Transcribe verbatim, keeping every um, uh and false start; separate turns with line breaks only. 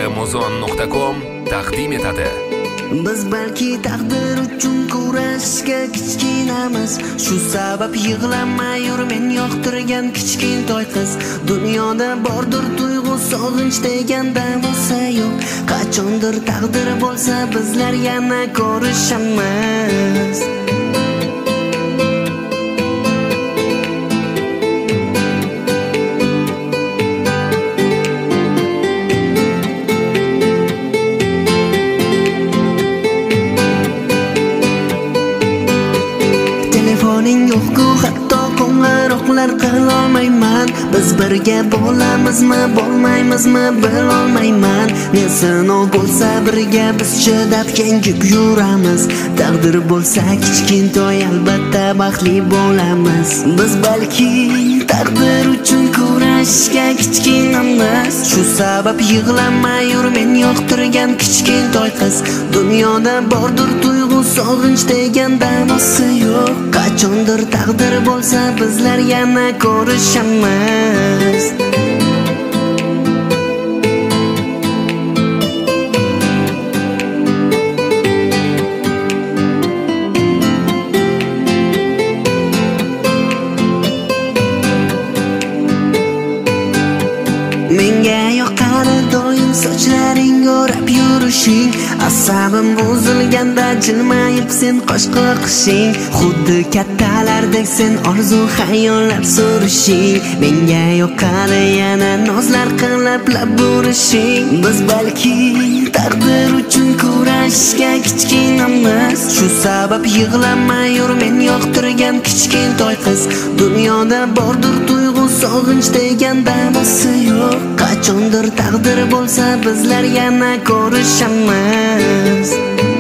muzon nuqta com taqdim etadi.
Biz balki taqdir uchun kurashga kichkinamiz. Shu sabab yig'lamay yur, men yoqtirgan kichkintoy qiz. Dunyoda bordir tuyg'u, sog'inch degan davosi yo'q. Qachondir taqdir bo'lsa bizlar yana ko'rishamiz. Telefoning yo'q-ku, hatto qo'ng'iroqlar qilolmayman. Biz birga bo'lamizmi, bo'lmaymizmi bilolmayman. Ne sinov bo'lsa birga biz chidab yengib yuramiz. Taqdir bo'lsa kichkintoy, albatta baxtli bo'lamiz. Biz balki taqdir uchun kurashga kichkinamiz. Shu sabab yig'lamay yur, men yoqtirgan kichkintoy qiz. Dunyoda bordir tuyg'u, sog'inch degan davosi yo'q. Qachondir taqdir bo'lsa bizlar yana ko'rishamiz. Menga yoqadi doim sochlaring o'rab yurishing. Asabim buzilganda jilmayib sen qosh qoqishing. Xuddi kattalardek sen orzu xayollab surishing. Menga yoqadi yana nozlar qilib lab burishing. Biz balki taqdir uchun kurashga kichkinamiz. Shu sabab yig'lamay yur, men yoqtirgan kichkintoy qiz. Dunyoda bordir tuyg'u, sog'inch degan davosi yo'q. Qachondir taqdir bo'lsa bizlar yana ko'rishamiz.